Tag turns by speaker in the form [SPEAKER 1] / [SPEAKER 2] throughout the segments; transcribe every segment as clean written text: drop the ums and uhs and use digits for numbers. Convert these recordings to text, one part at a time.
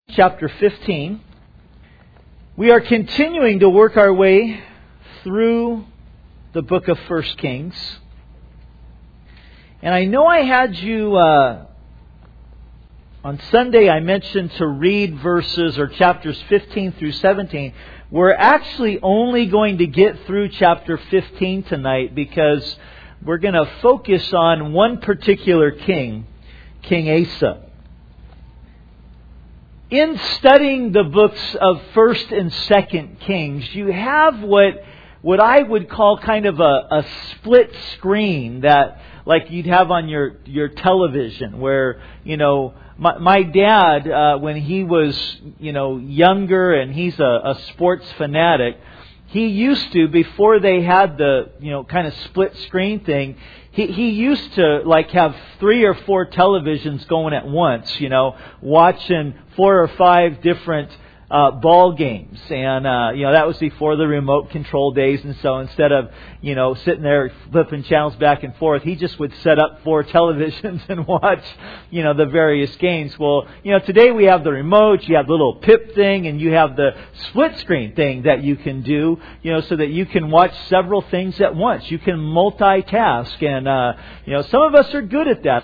[SPEAKER 1] Chapter 15. We are continuing to work our way through the book of 1 Kings. And I know I had you, on Sunday I mentioned to read verses or chapters 15 through 17. We're actually only going to get through chapter 15 tonight because we're going to focus on one particular king, King Asa. In studying the books of 1st and 2nd Kings, you have what I would call kind of a split screen that like you'd have on your television where, my dad, when he was, younger and he's a sports fanatic, he used to, before they had the, kind of split screen thing, he used to have 3 or 4 televisions going at once, watching 4 or 5 different ball games. And, that was before the remote control days. And so instead of, sitting there flipping channels back and forth, he just would set up 4 televisions and watch, the various games. Well, today we have the remote, you have the little pip thing, and you have the split screen thing that you can do, so that you can watch several things at once. You can multitask. And, some of us are good at that.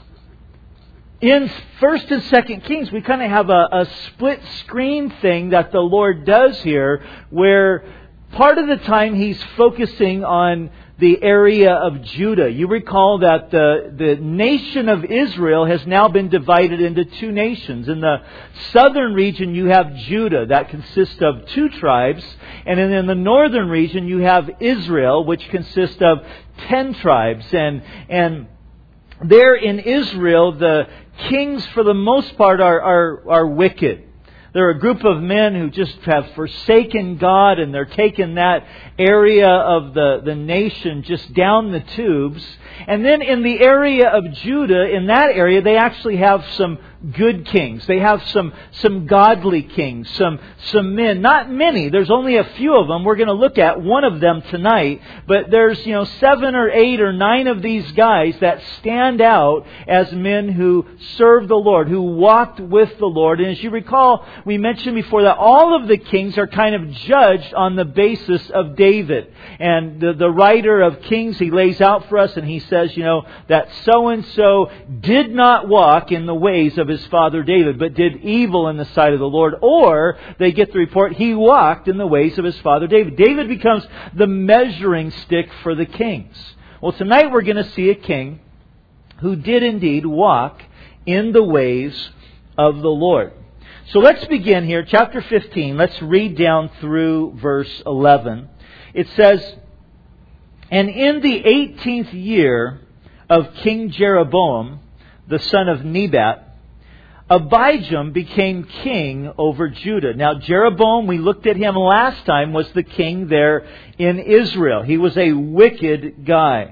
[SPEAKER 1] In 1st and 2nd Kings, we kind of have a split screen thing that the Lord does here, where part of the time He's focusing on the area of Judah. You recall that the nation of Israel has now been divided into 2 nations. In the southern region, you have Judah, that consists of 2 tribes. And in the northern region, you have Israel, which consists of 10 tribes. And there in Israel, the kings, for the most part, are wicked. They're a group of men who just have forsaken God, and they're taking that area of the nation just down the tubes. And then in the area of Judah, in that area, they actually have some good kings. They have some godly kings, some men. Not many. There's only a few of them. We're going to look at one of them tonight. But there's 7 or 8 or 9 of these guys that stand out as men who serve the Lord, who walked with the Lord. And as you recall, we mentioned before that all of the kings are kind of judged on the basis of David. And the writer of Kings, he lays out for us and he says, that so-and-so did not walk in the ways of his father David, but did evil in the sight of the Lord. Or they get the report, he walked in the ways of his father David. David becomes the measuring stick for the kings. Well, tonight we're going to see a king who did indeed walk in the ways of the Lord. So let's begin here, chapter 15. Let's read down through verse 11. It says, "And in the 18th year of King Jeroboam, the son of Nebat, Abijam became king over Judah." Now Jeroboam, we looked at him last time, was the king there in Israel. He was a wicked guy.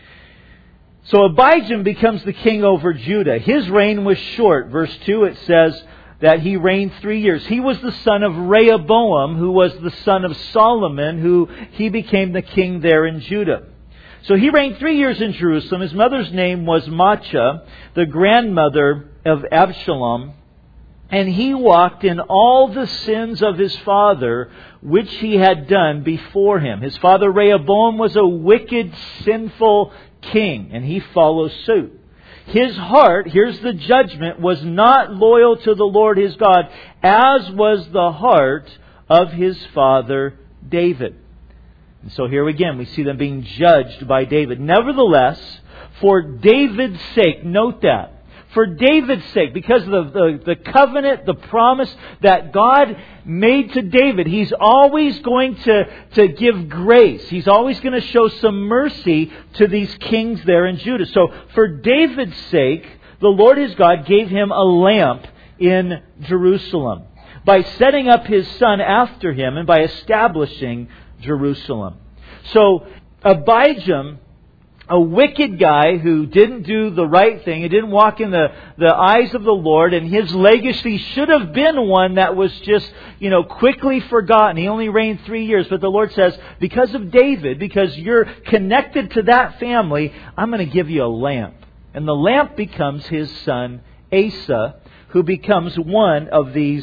[SPEAKER 1] So Abijam becomes the king over Judah. His reign was short. Verse 2, it says that he reigned 3 years. He was the son of Rehoboam, who was the son of Solomon, who he became the king there in Judah. So he reigned 3 years in Jerusalem. His mother's name was Maachah, the grandmother of Absalom. And he walked in all the sins of his father, which he had done before him. His father Rehoboam was a wicked, sinful king, and he follows suit. His heart, here's the judgment, was not loyal to the Lord his God, as was the heart of his father David. And so here again, we see them being judged by David. Nevertheless, for David's sake, note that. For David's sake, because of the covenant, the promise that God made to David, He's always going to give grace. He's always going to show some mercy to these kings there in Judah. So for David's sake, the Lord his God gave him a lamp in Jerusalem by setting up his son after him and by establishing Jerusalem. So Abijam, a wicked guy who didn't do the right thing, he didn't walk in the eyes of the Lord, and his legacy should have been one that was just, quickly forgotten. He only reigned 3 years, but the Lord says, because of David, because you're connected to that family, I'm going to give you a lamp. And the lamp becomes his son Asa, who becomes one of these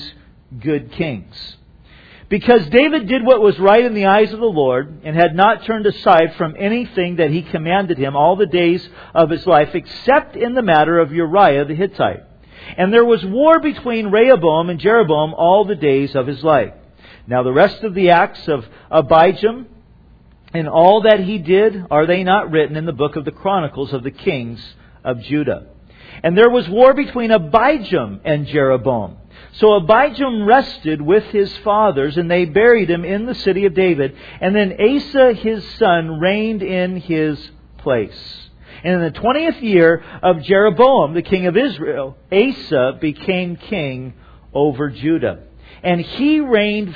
[SPEAKER 1] good kings. Because David did what was right in the eyes of the Lord and had not turned aside from anything that He commanded him all the days of his life, except in the matter of Uriah the Hittite. And there was war between Rehoboam and Jeroboam all the days of his life. Now the rest of the acts of Abijam and all that he did, are they not written in the book of the Chronicles of the kings of Judah? And there was war between Abijam and Jeroboam. So Abijam rested with his fathers, and they buried him in the city of David. And then Asa his son reigned in his place. And in the 20th year of Jeroboam, the king of Israel, Asa became king over Judah. And he reigned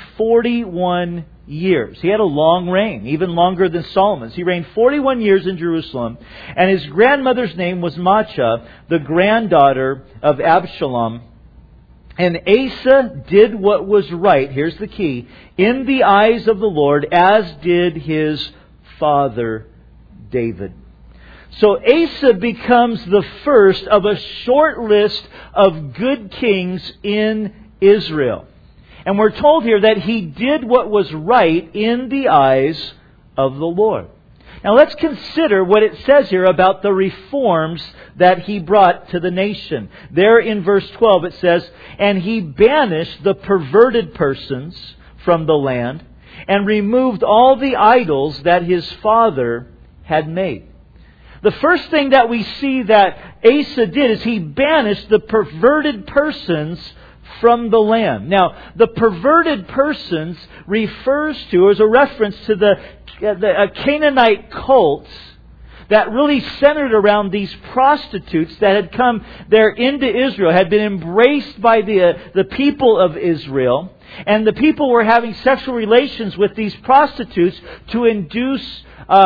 [SPEAKER 1] 41 years. He had a long reign, even longer than Solomon's. He reigned 41 years in Jerusalem. And his grandmother's name was Maachah, the granddaughter of Absalom. And Asa did what was right, here's the key, in the eyes of the Lord, as did his father David. So Asa becomes the first of a short list of good kings in Israel. And we're told here that he did what was right in the eyes of the Lord. Now let's consider what it says here about the reforms that he brought to the nation. There in verse 12 it says, "And he banished the perverted persons from the land and removed all the idols that his father had made." The first thing that we see that Asa did is he banished the perverted persons from the land. Now, the perverted persons refers to, or is a reference to the Canaanite cults that really centered around these prostitutes that had come there into Israel, had been embraced by the people of Israel. And the people were having sexual relations with these prostitutes to induce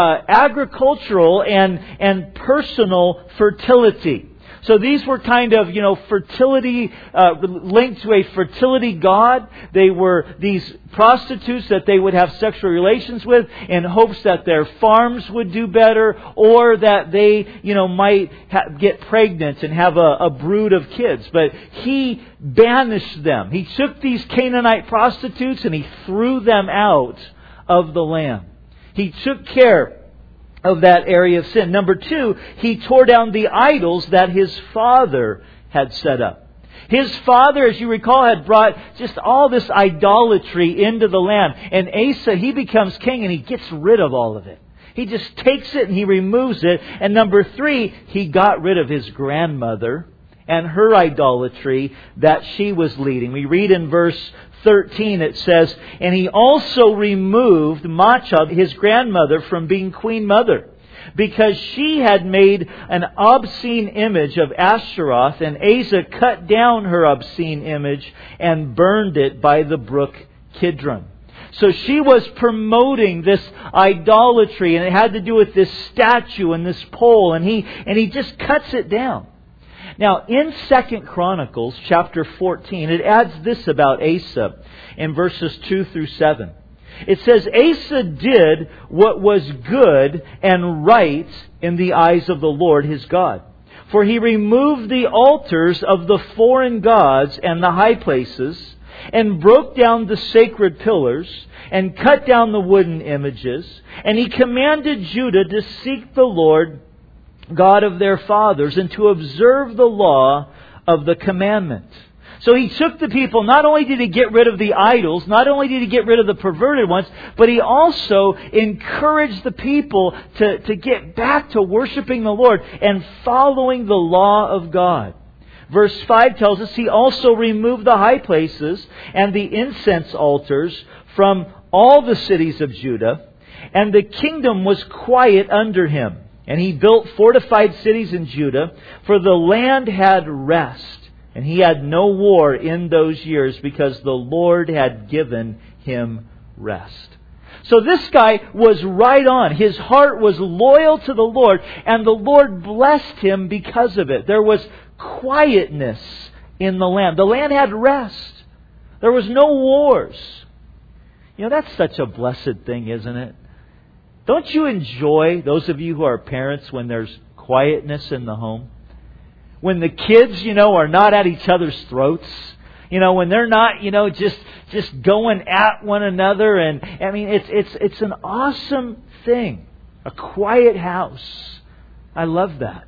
[SPEAKER 1] agricultural and personal fertility. So these were kind of, fertility, linked to a fertility god. They were these prostitutes that they would have sexual relations with in hopes that their farms would do better, or that they, might get pregnant and have a brood of kids. But he banished them. He took these Canaanite prostitutes and he threw them out of the land. He took care of that area of sin. Number two, he tore down the idols that his father had set up. His father, as you recall, had brought just all this idolatry into the land. And Asa, he becomes king and he gets rid of all of it. He just takes it and he removes it. And number three, he got rid of his grandmother and her idolatry that she was leading. We read in verse 13, it says, "And he also removed Maachah, his grandmother, from being queen mother, because she had made an obscene image of Ashtaroth, and Asa cut down her obscene image and burned it by the brook Kidron." So she was promoting this idolatry, and it had to do with this statue and this pole, and he just cuts it down. Now, in 2 Chronicles chapter 14, it adds this about Asa in verses 2 through 7. It says, "Asa did what was good and right in the eyes of the Lord his God. For he removed the altars of the foreign gods and the high places, and broke down the sacred pillars, and cut down the wooden images. And he commanded Judah to seek the Lord God of their fathers, and to observe the law of the commandment." So he took the people, not only did he get rid of the idols, not only did he get rid of the perverted ones, but he also encouraged the people to get back to worshiping the Lord and following the law of God. Verse 5 tells us he also removed the high places and the incense altars from all the cities of Judah, and the kingdom was quiet under him. And he built fortified cities in Judah, for the land had rest. And he had no war in those years, because the Lord had given him rest. So this guy was right on. His heart was loyal to the Lord, and the Lord blessed him because of it. There was quietness in the land. The land had rest. There was no wars. That's such a blessed thing, isn't it? Don't you enjoy, those of you who are parents, when there's quietness in the home? When the kids, are not at each other's throats. When they're not, just going at one another. And I mean, it's an awesome thing. A quiet house. I love that.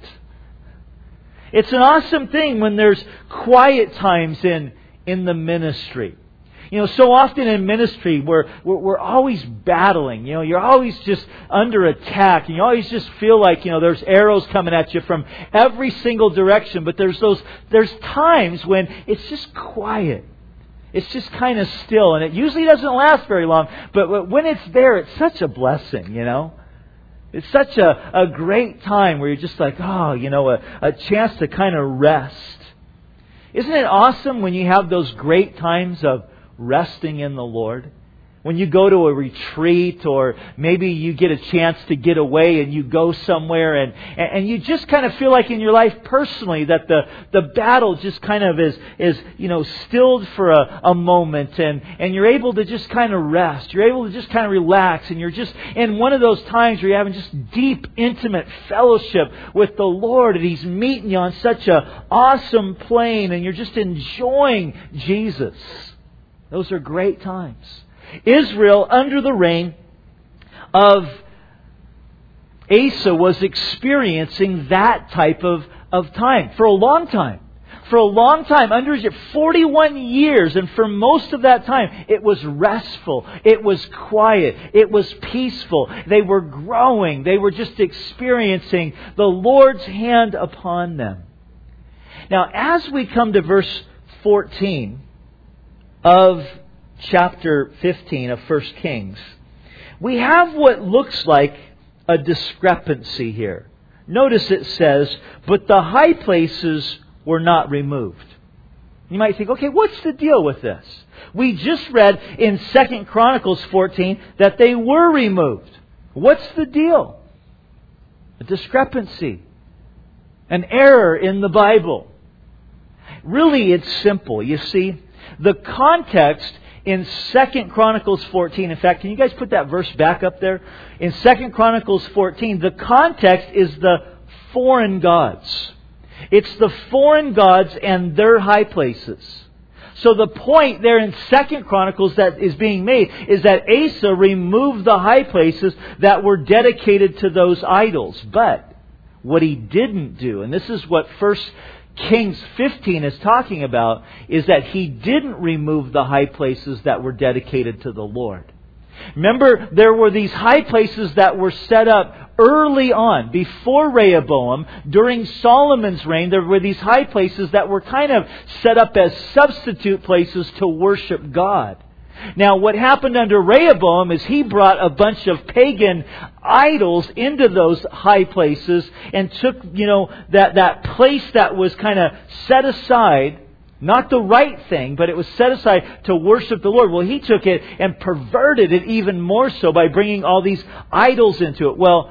[SPEAKER 1] It's an awesome thing when there's quiet times in the ministry. So often in ministry we're always battling. You're always just under attack, and you always just feel like there's arrows coming at you from every single direction. But there's times when it's just quiet. It's just kind of still, and it usually doesn't last very long. But when it's there, it's such a blessing. It's such a great time where you're just like, a chance to kind of rest. Isn't it awesome when you have those great times of resting in the Lord? When you go to a retreat, or maybe you get a chance to get away and you go somewhere and you just kind of feel like in your life personally that the battle just kind of is stilled for a moment, and you're able to just kind of rest. You're able to just kind of relax, and you're just in one of those times where you're having just deep, intimate fellowship with the Lord, and He's meeting you on such a awesome plane, and you're just enjoying Jesus. Those are great times. Israel, under the reign of Asa, was experiencing that type of time for a long time. For a long time, under 41 years, and for most of that time, it was restful, it was quiet, it was peaceful. They were growing, they were just experiencing the Lord's hand upon them. Now, as we come to verse 14 of chapter 15 of 1 Kings, we have what looks like a discrepancy here. Notice it says, but the high places were not removed. You might think, okay, what's the deal with this? We just read in 2 Chronicles 14 that they were removed. What's the deal? A discrepancy. An error in the Bible. Really, it's simple. You see, the context in 2 Chronicles 14, in fact, can you guys put that verse back up there? In 2 Chronicles 14, the context is the foreign gods. It's the foreign gods and their high places. So the point there in 2 Chronicles that is being made is that Asa removed the high places that were dedicated to those idols. But what he didn't do, and this is what 1 Kings 15 is talking about, is that he didn't remove the high places that were dedicated to the Lord. Remember, there were these high places that were set up early on, before Rehoboam. During Solomon's reign, there were these high places that were kind of set up as substitute places to worship God. Now, what happened under Rehoboam is he brought a bunch of pagan idols into those high places and took, that place that was kind of set aside, not the right thing, but it was set aside to worship the Lord. Well, he took it and perverted it even more so by bringing all these idols into it. Well,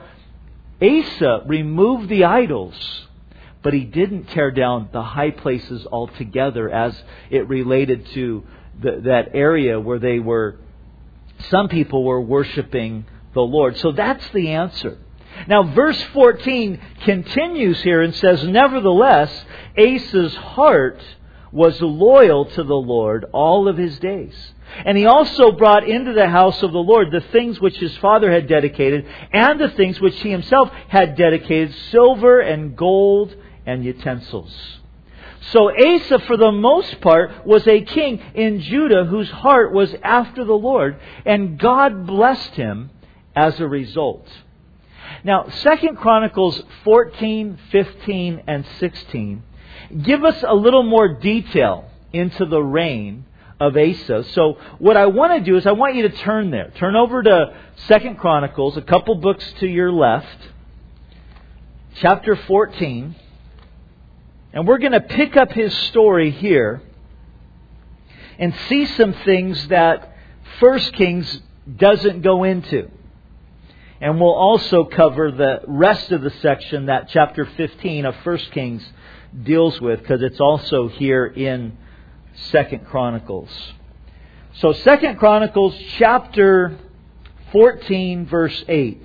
[SPEAKER 1] Asa removed the idols, but he didn't tear down the high places altogether as it related to that area where some people were worshiping the Lord. So that's the answer. Now, verse 14 continues here and says, nevertheless, Asa's heart was loyal to the Lord all of his days. And he also brought into the house of the Lord the things which his father had dedicated, and the things which he himself had dedicated, silver and gold and utensils. So Asa, for the most part, was a king in Judah whose heart was after the Lord, and God blessed him as a result. Now, 2 Chronicles 14, 15, and 16 give us a little more detail into the reign of Asa. So what I want to do is I want you to turn there. Turn over to 2 Chronicles, a couple books to your left, chapter 14. And we're going to pick up his story here and see some things that 1 Kings doesn't go into. And we'll also cover the rest of the section that chapter 15 of 1 Kings deals with, because it's also here in 2 Chronicles. So 2 Chronicles chapter 14 verse 8.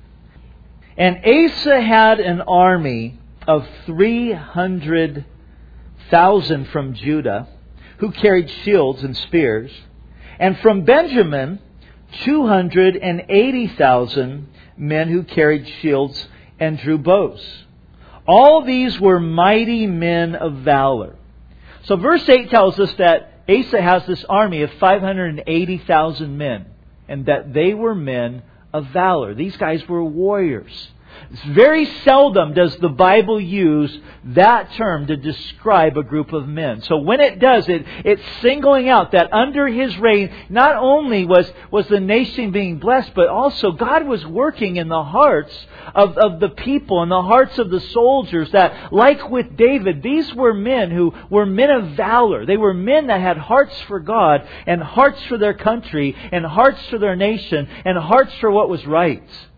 [SPEAKER 1] And Asa had an army of 300,000 from Judah, who carried shields and spears. And from Benjamin, 280,000 men who carried shields and drew bows. All these were mighty men of valor. So verse 8 tells us that Asa has this army of 580,000 men, and that they were men of valor. These guys were warriors. Very seldom does the Bible use that term to describe a group of men. So when it does, it's singling out that under His reign, not only was the nation being blessed, but also God was working in the hearts of the people, in the hearts of the soldiers, that like with David, these were men who were men of valor. They were men that had hearts for God, and hearts for their country, and hearts for their nation, and hearts for what was right.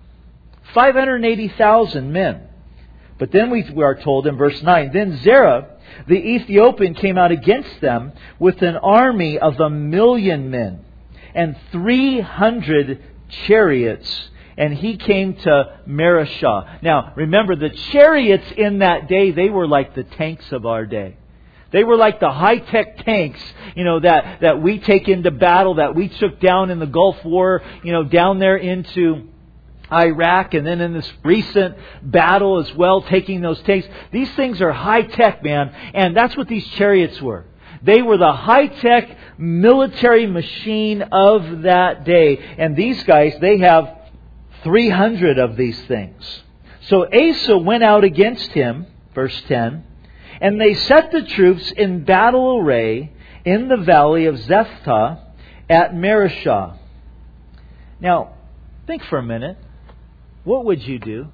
[SPEAKER 1] 580,000 men. But then we are told in verse 9, then Zerah, the Ethiopian, came out against them with an army of 1,000,000 men and 300 chariots. And he came to Mareshah. Now, remember, the chariots in that day, they were like the tanks of our day. They were like the high-tech tanks, that we take into battle, that we took down in the Gulf War, down there into Iraq, and then in this recent battle as well, taking those tanks. These things are high-tech, man. And that's what these chariots were. They were the high-tech military machine of that day. And these guys, they have 300 of these things. So Asa went out against him, verse 10, and they set the troops in battle array in the valley of Zephthah at Mareshah. Now, think for a minute. What would you do?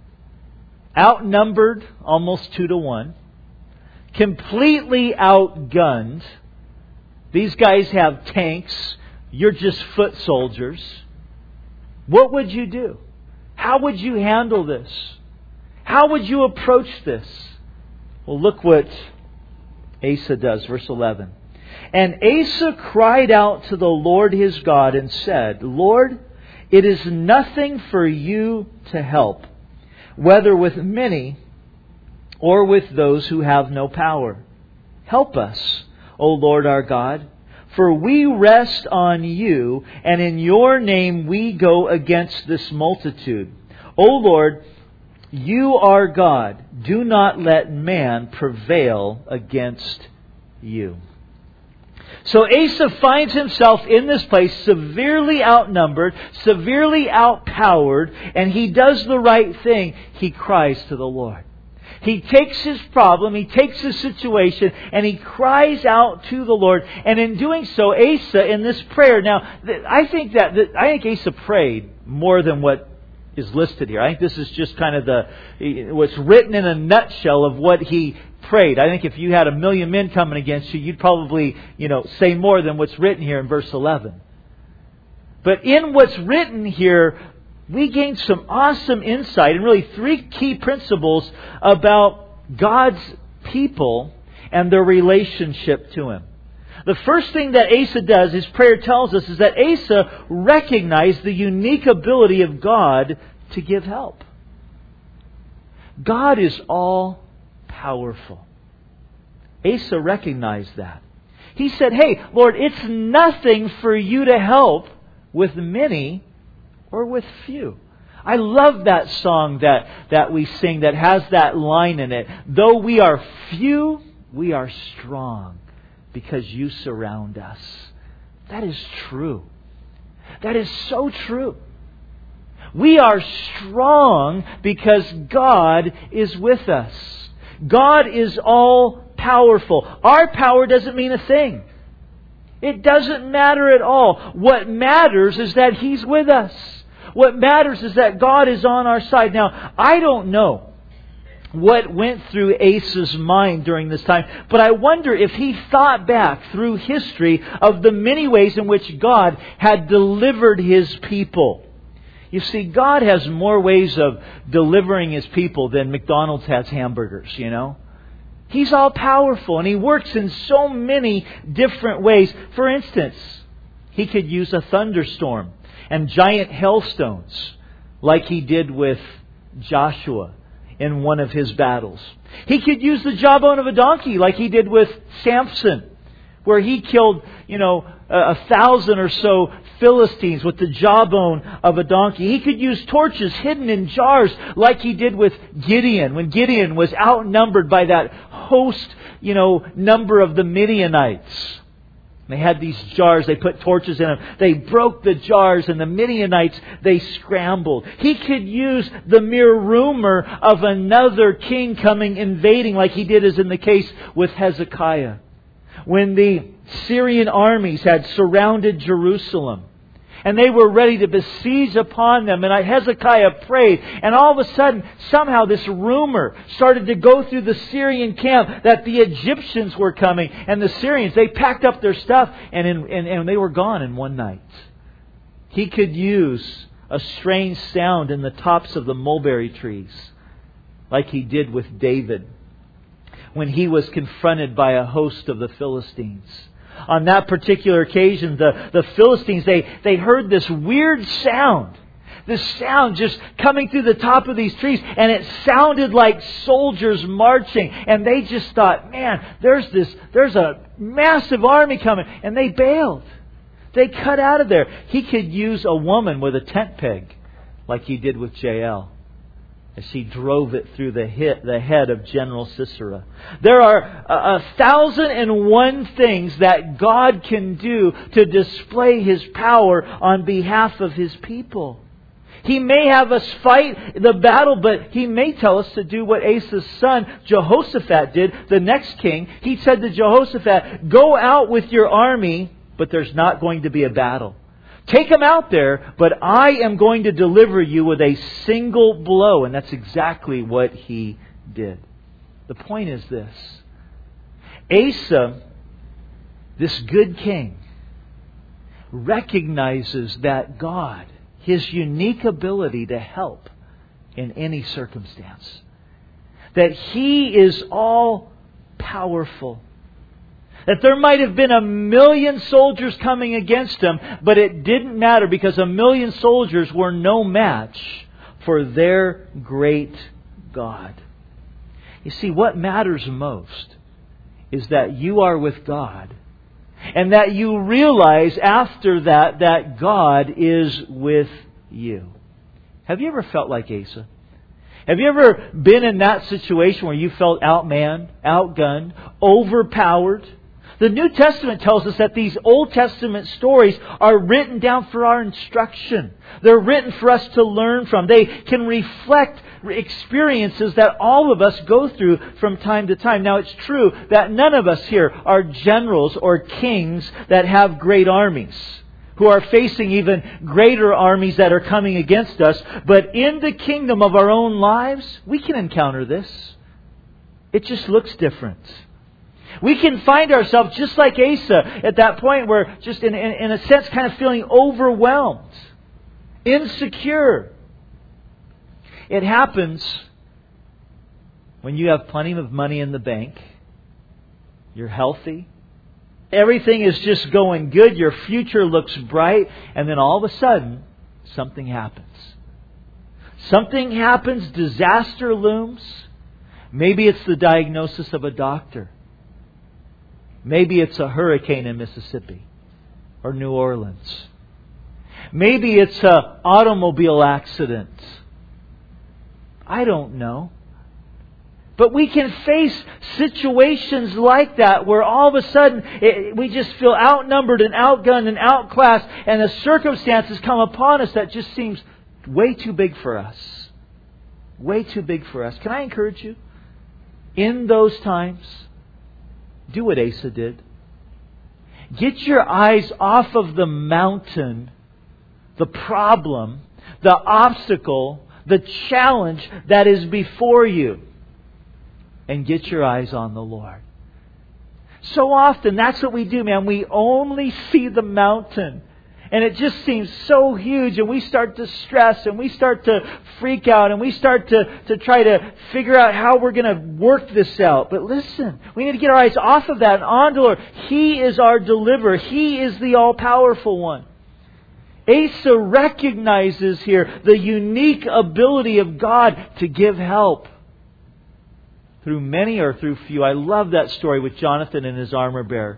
[SPEAKER 1] Outnumbered almost 2-1. Completely outgunned. These guys have tanks. You're just foot soldiers. What would you do? How would you handle this? How would you approach this? Well, look what Asa does. Verse 11. And Asa cried out to the Lord his God and said, Lord, it is nothing for you to help, whether with many or with those who have no power. Help us, O Lord our God, for we rest on you, and in your name we go against this multitude. O Lord, you are God. Do not let man prevail against you. So Asa finds himself in this place severely outnumbered, severely outpowered, and he does the right thing. He cries to the Lord. He takes his problem, he takes his situation, and he cries out to the Lord. And in doing so, Asa, in this prayer, now, I think Asa prayed more than what is listed here. I think this is just kind of what's written in a nutshell of what he prayed. I think if you had 1,000,000 men coming against you, you'd probably, say more than what's written here in verse 11. But in what's written here, we gain some awesome insight and really 3 key principles about God's people and their relationship to Him. The first thing that Asa does, his prayer tells us, is that Asa recognized the unique ability of God to give help. God is all powerful. Asa recognized that. He said, hey, Lord, it's nothing for you to help with many or with few. I love that song that we sing that has that line in it. Though we are few, we are strong because you surround us. That is true. That is so true. We are strong because God is with us. God is all powerful. Our power doesn't mean a thing. It doesn't matter at all. What matters is that He's with us. What matters is that God is on our side. Now, I don't know what went through Asa's mind during this time, but I wonder if he thought back through history of the many ways in which God had delivered His people. You see, God has more ways of delivering His people than McDonald's has hamburgers, He's all powerful and He works in so many different ways. For instance, He could use a thunderstorm and giant hailstones like He did with Joshua in one of his battles. He could use the jawbone of a donkey like He did with Samson where he killed, 1,000 or so Philistines with the jawbone of a donkey. He could use torches hidden in jars like he did with Gideon, when Gideon was outnumbered by that host, number of the Midianites. They had these jars, they put torches in them. They broke the jars, and the Midianites, they scrambled. He could use the mere rumor of another king coming invading, like he did as in the case with Hezekiah. When the Syrian armies had surrounded Jerusalem, and they were ready to besiege upon them. And Hezekiah prayed. And all of a sudden, somehow this rumor started to go through the Syrian camp that the Egyptians were coming. And the Syrians, they packed up their stuff and they were gone in one night. He could use a strange sound in the tops of the mulberry trees, like he did with David when he was confronted by a host of the Philistines. On that particular occasion, the Philistines, they heard this weird sound. This sound just coming through the top of these trees. And it sounded like soldiers marching. And they just thought, man, there's a massive army coming. And they bailed. They cut out of there. He could use a woman with a tent peg, like he did with Jael, as he drove it through the head of General Sisera. There are 1,001 things that God can do to display His power on behalf of His people. He may have us fight the battle, but He may tell us to do what Asa's son Jehoshaphat did, the next king. He said to Jehoshaphat, go out with your army, but there's not going to be a battle. Take them out there, but I am going to deliver you with a single blow. And that's exactly what he did. The point is this. Asa, this good king, recognizes that God, His unique ability to help in any circumstance, that He is all powerful. That there might have been 1,000,000 soldiers coming against him, but it didn't matter because 1,000,000 soldiers were no match for their great God. You see, what matters most is that you are with God, and that you realize after that God is with you. Have you ever felt like Asa? Have you ever been in that situation where you felt outmanned, outgunned, overpowered? The New Testament tells us that these Old Testament stories are written down for our instruction. They're written for us to learn from. They can reflect experiences that all of us go through from time to time. Now, it's true that none of us here are generals or kings that have great armies, who are facing even greater armies that are coming against us. But in the kingdom of our own lives, we can encounter this. It just looks different. We can find ourselves just like Asa at that point where just in a sense kind of feeling overwhelmed, insecure. It happens when you have plenty of money in the bank, you're healthy, everything is just going good, your future looks bright, and then all of a sudden something happens. Something happens, disaster looms. Maybe it's the diagnosis of a doctor. Maybe it's a hurricane in Mississippi or New Orleans. Maybe it's an automobile accident. I don't know. But we can face situations like that where all of a sudden we just feel outnumbered and outgunned and outclassed, and the circumstances come upon us that just seems way too big for us. Way too big for us. Can I encourage you? In those times, do what Asa did. Get your eyes off of the mountain, the problem, the obstacle, the challenge that is before you, and get your eyes on the Lord. So often, that's what we do, man. We only see the mountain. And it just seems so huge, and we start to stress, and we start to freak out, and we start to try to figure out how we're going to work this out. But listen, we need to get our eyes off of that and on to the Lord. He is our deliverer. He is the all-powerful one. Asa recognizes here the unique ability of God to give help through many or through few. I love that story with Jonathan and his armor bearer,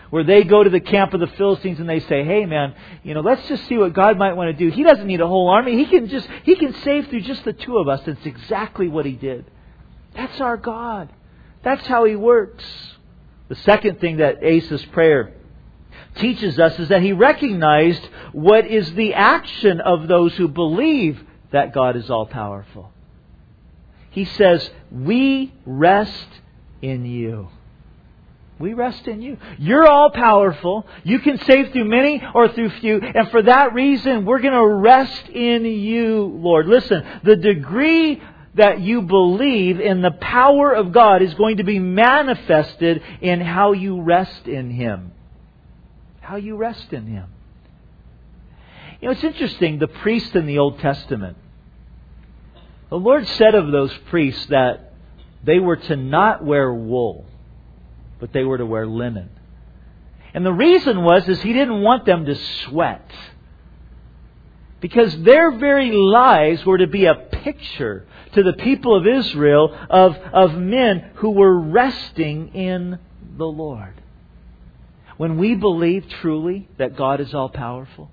[SPEAKER 1] where they go to the camp of the Philistines and they say, hey man, let's just see what God might want to do. He doesn't need a whole army. He can save through just the two of us. That's exactly what He did. That's our God. That's how He works. The second thing that Asa's prayer teaches us is that he recognized what is the action of those who believe that God is all-powerful. He says, we rest in You. We rest in You. You're all-powerful. You can save through many or through few. And for that reason, we're going to rest in You, Lord. Listen, the degree that you believe in the power of God is going to be manifested in how you rest in Him. How you rest in Him. It's interesting, the priests in the Old Testament. The Lord said of those priests that they were to not wear wool, but they were to wear linen. And the reason is He didn't want them to sweat. Because their very lives were to be a picture to the people of Israel of men who were resting in the Lord. When we believe truly that God is all-powerful,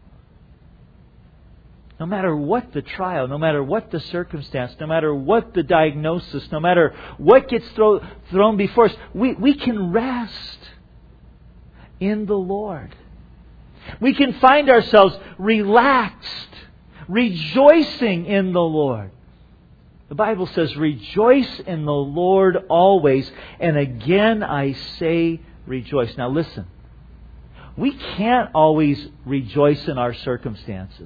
[SPEAKER 1] no matter what the trial, no matter what the circumstance, no matter what the diagnosis, no matter what gets thrown before us, we can rest in the Lord. We can find ourselves relaxed, rejoicing in the Lord. The Bible says, rejoice in the Lord always. And again I say rejoice. Now listen. We can't always rejoice in our circumstances.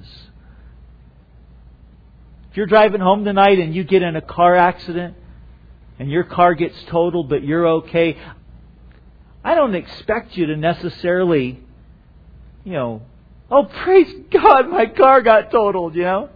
[SPEAKER 1] If you're driving home tonight and you get in a car accident and your car gets totaled but you're okay, I don't expect you to necessarily, oh, praise God, my car got totaled, You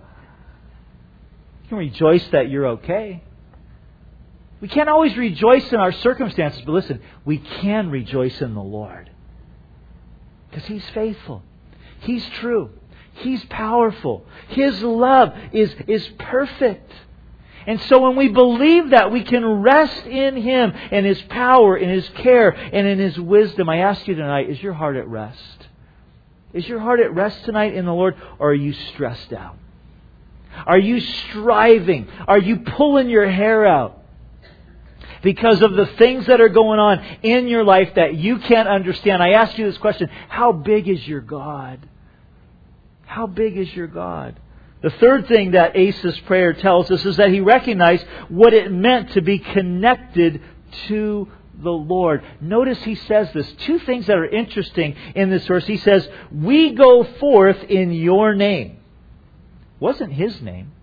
[SPEAKER 1] can rejoice that you're okay. We can't always rejoice in our circumstances, but listen, we can rejoice in the Lord. Because He's faithful. He's true. He's powerful. His love is perfect. And so when we believe that, we can rest in Him and His power, in His care, and in His wisdom. I ask you tonight, is your heart at rest? Is your heart at rest tonight in the Lord, or are you stressed out? Are you striving? Are you pulling your hair out? Because of the things that are going on in your life that you can't understand. I ask you this question. How big is your God? How big is your God? The third thing that Asa's prayer tells us is that he recognized what it meant to be connected to the Lord. Notice he says this. Two things that are interesting in this verse. He says, we go forth in Your name. It wasn't his name.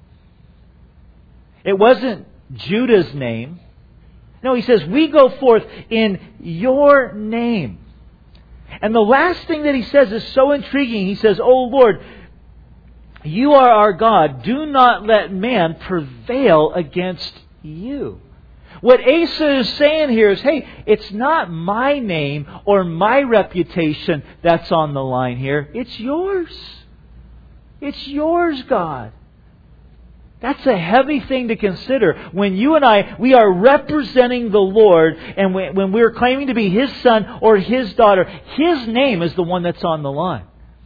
[SPEAKER 1] It wasn't Judah's name. No, he says, we go forth in Your name. And the last thing that he says is so intriguing. He says, oh Lord, You are our God. Do not let man prevail against You. What Asa is saying here is, hey, it's not my name or my reputation that's on the line here. It's Yours. It's Yours, God. That's a heavy thing to consider. When you and I, we are representing the Lord, and when we're claiming to be His son or His daughter, His name is the one that's on the line.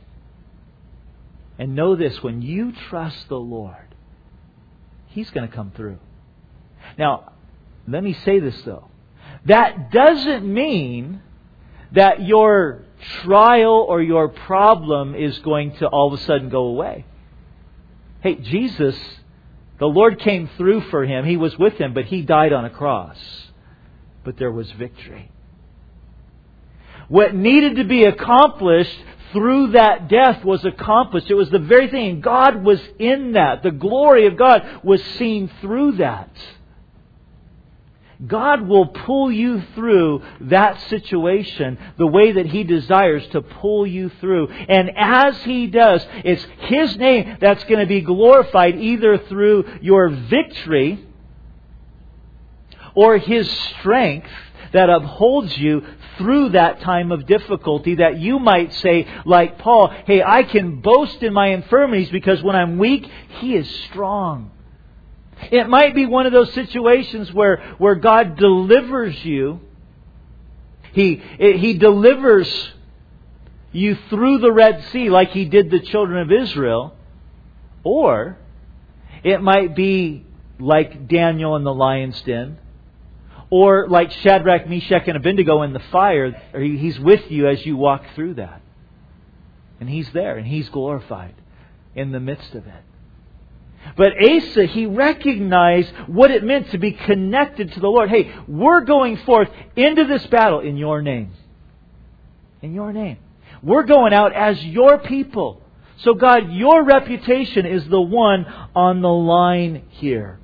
[SPEAKER 1] And know this, when you trust the Lord, He's going to come through. Now, let me say this though. That doesn't mean that your trial or your problem is going to all of a sudden go away. Hey, Jesus, the Lord came through for him. He was with him, but He died on a cross. But there was victory. What needed to be accomplished through that death was accomplished. It was the very thing. God was in that. The glory of God was seen through that. God will pull you through that situation the way that He desires to pull you through. And as He does, it's His name that's going to be glorified either through your victory or His strength that upholds you through that time of difficulty, that you might say, like Paul, hey, I can boast in my infirmities because when I'm weak, He is strong. It might be one of those situations where God delivers you. He delivers you through the Red Sea like He did the children of Israel. Or it might be like Daniel in the lion's den. Or like Shadrach, Meshach, and Abednego in the fire. He's with you as you walk through that. And He's there and He's glorified in the midst of it. But Asa, he recognized what it meant to be connected to the Lord. Hey, we're going forth into this battle in Your name. In Your name. We're going out as Your people. So God, Your reputation is the one on the line here.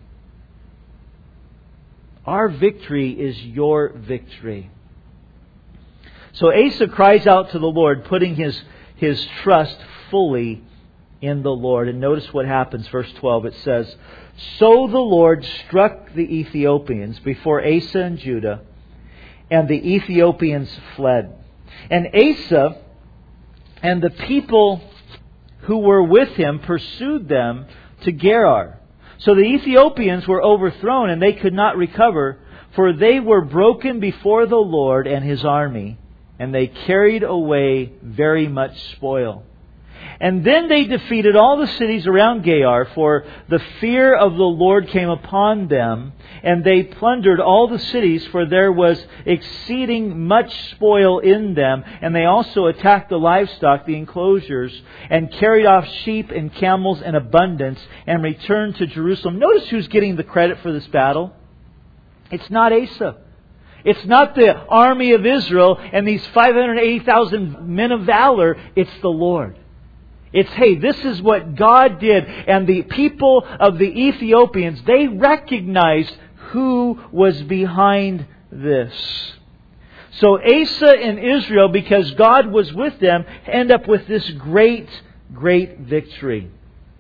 [SPEAKER 1] Our victory is Your victory. So Asa cries out to the Lord, putting his trust fully in the Lord. And notice what happens. Verse 12, it says, So the Lord struck the Ethiopians before Asa and Judah, and the Ethiopians fled. And Asa and the people who were with him pursued them to Gerar. So the Ethiopians were overthrown, and they could not recover, for they were broken before the Lord and His army, and they carried away very much spoil. And then they defeated all the cities around Gerar, for the fear of the Lord came upon them, and they plundered all the cities, for there was exceeding much spoil in them. And they also attacked the livestock, the enclosures, and carried off sheep and camels in abundance, and returned to Jerusalem. Notice who's getting the credit for this battle. It's not Asa. It's not the army of Israel and these 580,000 men of valor. It's the Lord. It's, hey, this is what God did. And the people of the Ethiopians, they recognized who was behind this. So Asa and Israel, because God was with them, end up with this great, great victory.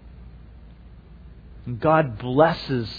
[SPEAKER 1] And God blesses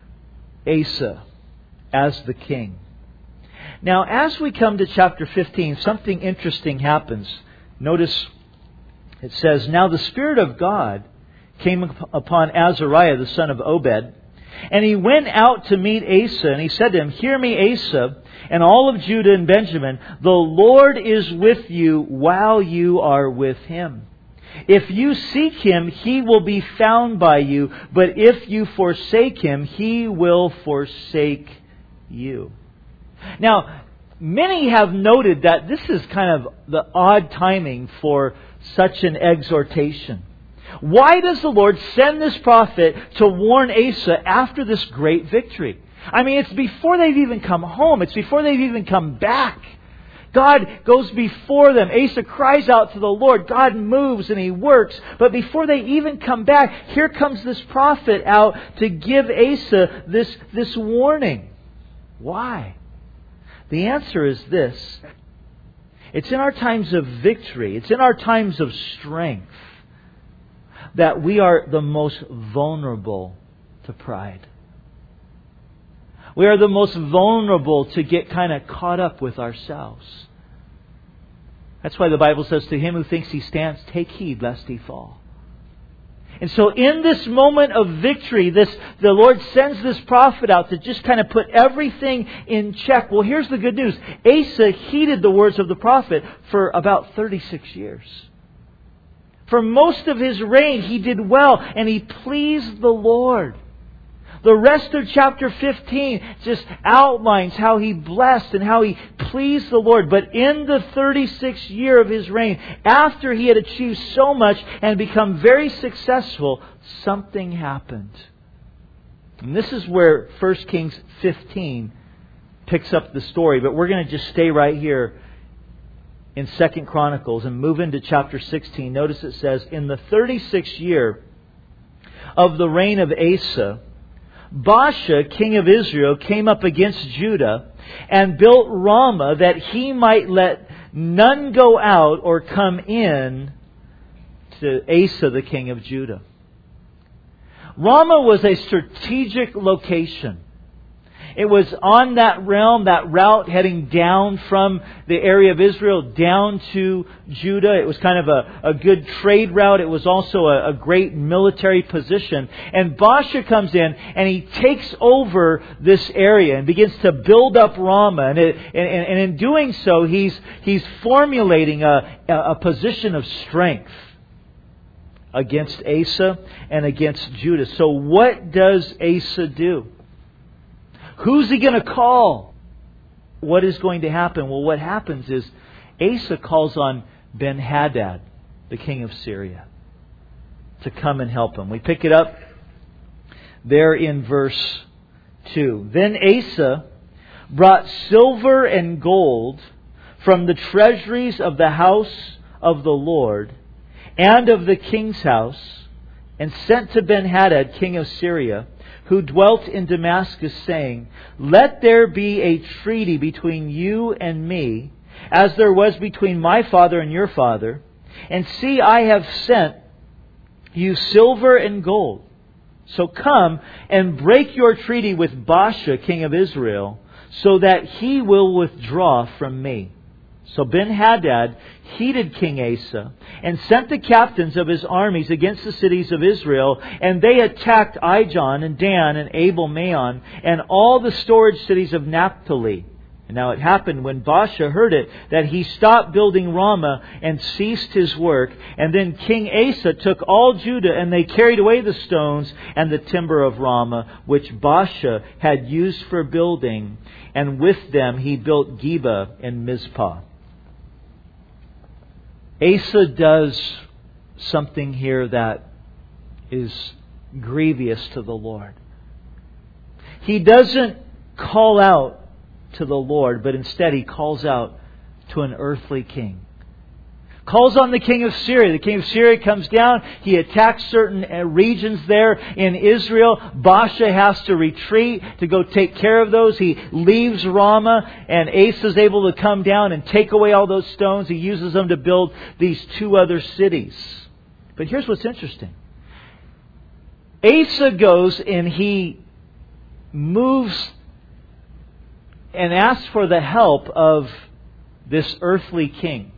[SPEAKER 1] Asa as the king. Now, as we come to chapter 15, something interesting happens. Notice it says, Now the Spirit of God came upon Azariah, the son of Obed, and he went out to meet Asa, and he said to him, Hear me, Asa, and all of Judah and Benjamin, the Lord is with you while you are with Him. If you seek Him, He will be found by you, but if you forsake Him, He will forsake you. Now, many have noted that this is kind of the odd timing for such an exhortation. Why does the Lord send this prophet to warn Asa after this great victory? I mean, it's before they've even come home. It's before they've even come back. God goes before them. Asa cries out to the Lord. God moves and He works. But before they even come back, here comes this prophet out to give Asa this warning. Why? The answer is this. It's in our times of victory, it's in our times of strength, that we are the most vulnerable to pride. We are the most vulnerable to get kind of caught up with ourselves. That's why the Bible says, To him who thinks he stands, take heed lest he fall. And so in this moment of victory, the Lord sends this prophet out to just kind of put everything in check. Well, here's the good news. Asa heeded the words of the prophet for about 36 years. For most of his reign, he did well and he pleased the Lord. The rest of chapter 15 just outlines how he blessed and how he pleased the Lord. But in the 36th year of his reign, after he had achieved so much and become very successful, something happened. And this is where 1 Kings 15 picks up the story. But we're going to just stay right here in 2 Chronicles and move into chapter 16. Notice it says, In the 36th year of the reign of Asa, Baasha, king of Israel, came up against Judah and built Ramah that he might let none go out or come in to Asa, the king of Judah. Ramah was a strategic location. It was on that realm, that route heading down from the area of Israel down to Judah. It was kind of a good trade route. It was also a great military position. And Baasha comes in and he takes over this area and begins to build up Ramah. And in doing so, he's formulating a position of strength against Asa and against Judah. So what does Asa do? Who's he going to call? What is going to happen? Well, what happens is Asa calls on Ben-Hadad, the king of Syria, to come and help him. We pick it up there in verse 2. Then Asa brought silver and gold from the treasuries of the house of the Lord and of the king's house, and sent to Ben-Hadad, king of Syria, who dwelt in Damascus, saying, Let there be a treaty between you and me, as there was between my father and your father. And see, I have sent you silver and gold. So come and break your treaty with Baasha, king of Israel, so that he will withdraw from me. So Ben-Hadad heeded King Asa and sent the captains of his armies against the cities of Israel, and they attacked Ijon and Dan and Abel-Maon and all the storage cities of Naphtali. And now it happened when Baasha heard it that he stopped building Ramah and ceased his work. And then King Asa took all Judah, and they carried away the stones and the timber of Ramah, which Baasha had used for building. And with them he built Geba and Mizpah. Asa does something here that is grievous to the Lord. He doesn't call out to the Lord, but instead he calls out to an earthly king. Calls on the king of Syria. The king of Syria comes down. He attacks certain regions there in Israel. Baasha has to retreat to go take care of those. He leaves Ramah, and Asa is able to come down and take away all those stones. He uses them to build these two other cities. But here's what's interesting. Asa goes and he moves and asks for the help of this earthly king,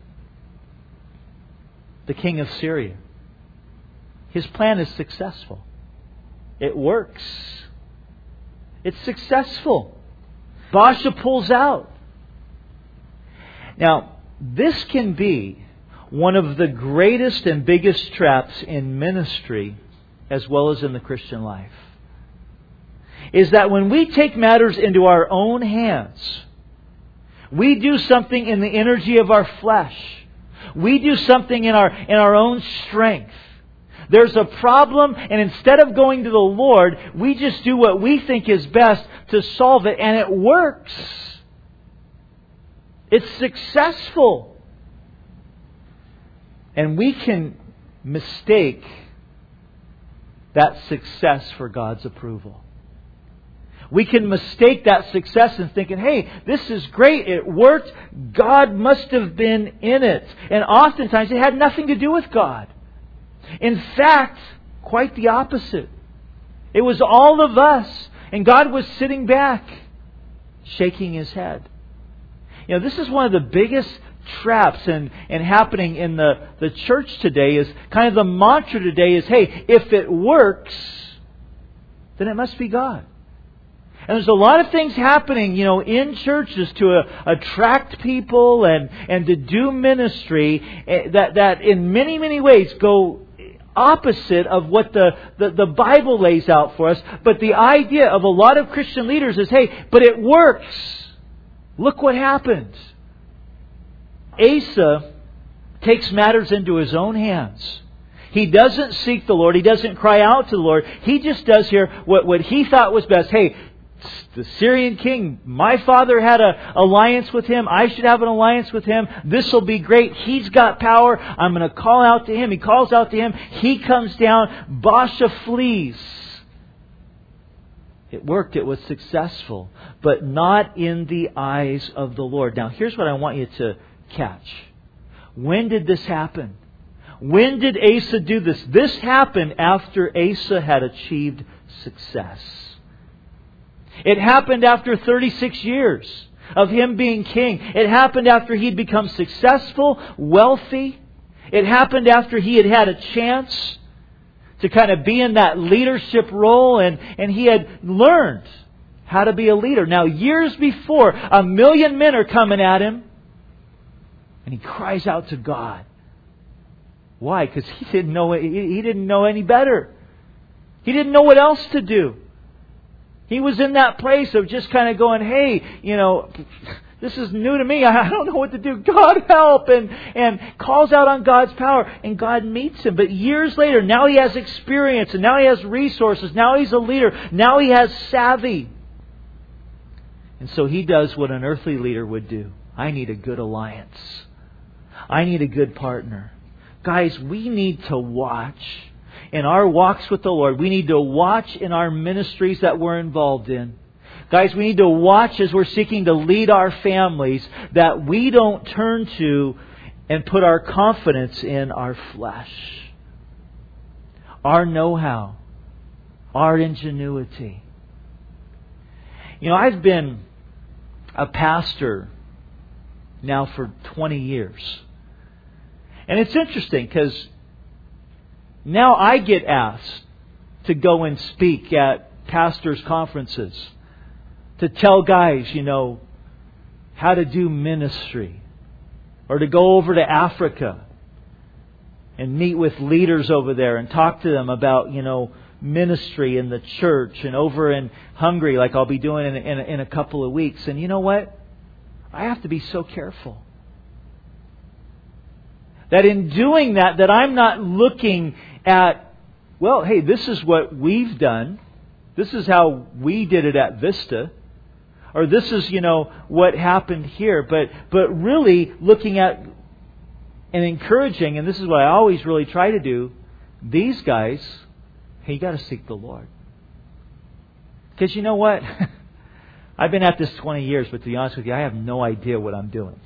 [SPEAKER 1] the king of Syria. His plan is successful. It works. It's successful. Baasha pulls out. Now, this can be one of the greatest and biggest traps in ministry as well as in the Christian life. Is that when we take matters into our own hands, we do something in the energy of our flesh. We do something in our own strength. There's a problem, and instead of going to the Lord, we just do what we think is best to solve it, and it works. It's successful. And we can mistake that success for God's approval. We can mistake that success in thinking, hey, this is great, it worked, God must have been in it. And oftentimes it had nothing to do with God. In fact, quite the opposite. It was all of us, and God was sitting back, shaking His head. You know, this is one of the biggest traps and happening in the church today. Is kind of the mantra today is, hey, if it works, then it must be God. And there's a lot of things happening, in churches to attract people and to do ministry that in many, many ways go opposite of what the Bible lays out for us. But the idea of a lot of Christian leaders is, hey, but it works. Look what happened. Asa takes matters into his own hands. He doesn't seek the Lord. He doesn't cry out to the Lord. He just does here what he thought was best. Hey, the Syrian king, my father had an alliance with him. I should have an alliance with him. This will be great. He's got power. I'm going to call out to him. He calls out to him. He comes down. Baasha flees. It worked. It was successful. But not in the eyes of the Lord. Now, here's what I want you to catch. When did this happen? When did Asa do this? This happened after Asa had achieved success. It happened after 36 years of him being king. It happened after he'd become successful, wealthy. It happened after he had had a chance to kind of be in that leadership role, and he had learned how to be a leader. Now, years before, 1 million men are coming at him, and he cries out to God. Why? Because he didn't know any better. He didn't know what else to do. He was in that place of just kind of going, hey, this is new to me. I don't know what to do. God help! And calls out on God's power. And God meets him. But years later, now he has experience. And now he has resources. Now he's a leader. Now he has savvy. And so he does what an earthly leader would do. I need a good alliance. I need a good partner. Guys, we need to watch. In our walks with the Lord, we need to watch in our ministries that we're involved in. Guys, we need to watch as we're seeking to lead our families that we don't turn to and put our confidence in our flesh, our know-how, our ingenuity. I've been a pastor now for 20 years. And it's interesting because now I get asked to go and speak at pastors' conferences, to tell guys, how to do ministry, or to go over to Africa and meet with leaders over there and talk to them about, ministry in the church, and over in Hungary, like I'll be doing in a couple of weeks. And you know what? I have to be so careful that in doing that I'm not looking at, well, hey, this is what we've done. This is how we did it at Vista. Or this is, what happened here. But really looking at and encouraging, and this is what I always really try to do, these guys, hey, you got to seek the Lord. Because you know what? I've been at this 20 years, but to be honest with you, I have no idea what I'm doing.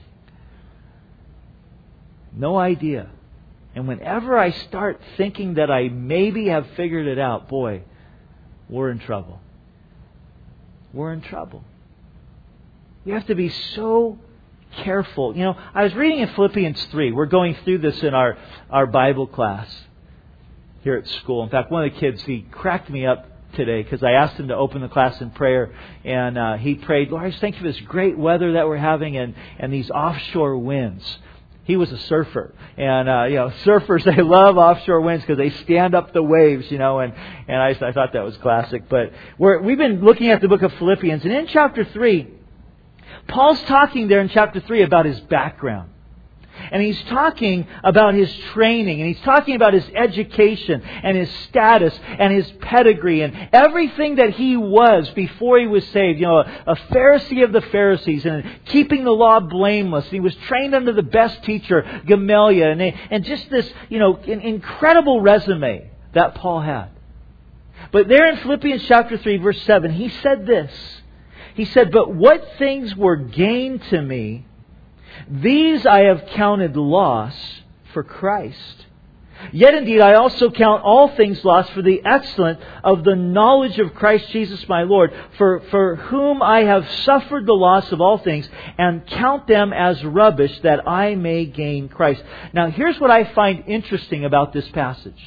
[SPEAKER 1] No idea. And whenever I start thinking that I maybe have figured it out, boy, we're in trouble. We're in trouble. We have to be so careful. I was reading in Philippians 3. We're going through this in our Bible class here at school. In fact, one of the kids, he cracked me up today because I asked him to open the class in prayer. And he prayed, Lord, I just thank you for this great weather that we're having and these offshore winds. He was a surfer, and surfers, they love offshore winds because they stand up the waves, and I thought that was classic. But we've been looking at the book of Philippians, and in chapter 3, Paul's talking there in chapter 3 about his background. And he's talking about his training, and he's talking about his education and his status and his pedigree and everything that he was before he was saved. A Pharisee of the Pharisees and keeping the law blameless. And he was trained under the best teacher, Gamaliel, and just this, an incredible resume that Paul had. But there in Philippians chapter 3, verse 7, he said this. He said, "But what things were gain to me, these I have counted loss for Christ. Yet indeed I also count all things lost for the excellence of the knowledge of Christ Jesus my Lord, for whom I have suffered the loss of all things, and count them as rubbish, that I may gain Christ." Now here's what I find interesting about this passage.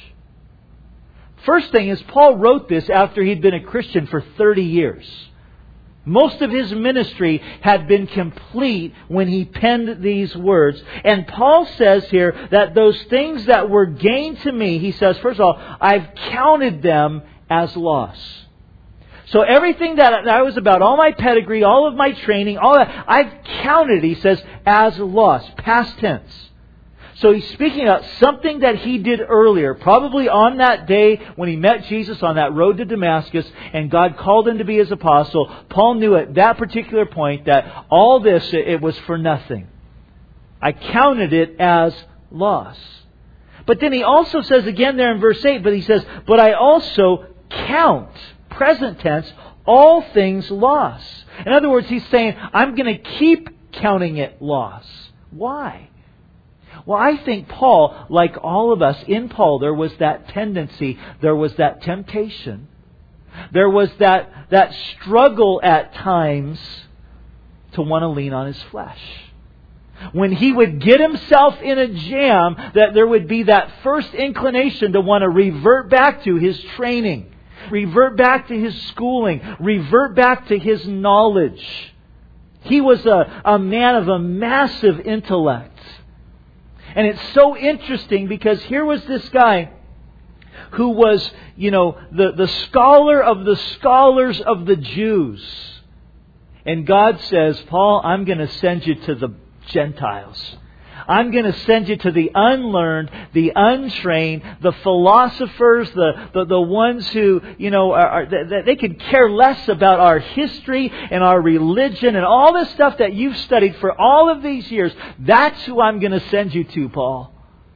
[SPEAKER 1] First thing is, Paul wrote this after he'd been a Christian for 30 years. Most of his ministry had been complete when he penned these words. And Paul says here that those things that were gained to me, he says, first of all, I've counted them as loss. So everything that I was about, all my pedigree, all of my training, all that, I've counted, he says, as loss. Past tense. So he's speaking about something that he did earlier, probably on that day when he met Jesus on that road to Damascus and God called him to be his apostle. Paul knew at that particular point that all this, it was for nothing. I counted it as loss. But then he also says again there in verse 8, but he says, "But I also count," present tense, "all things loss." In other words, he's saying, I'm going to keep counting it loss. Why? Well, I think Paul, like all of us, in Paul there was that tendency, there was that temptation There was that struggle at times to want to lean on his flesh. When he would get himself in a jam, that there would be that first inclination to want to revert back to his training, revert back to his schooling, revert back to his knowledge. He was a man of a massive intellect. And it's so interesting because here was this guy who was, the scholar of the scholars of the Jews. And God says, Paul, I'm going to send you to the Gentiles. I'm going to send you to the unlearned, the untrained, the philosophers, the ones who, they could care less about our history and our religion and all this stuff that you've studied for all of these years. That's who I'm going to send you to, Paul.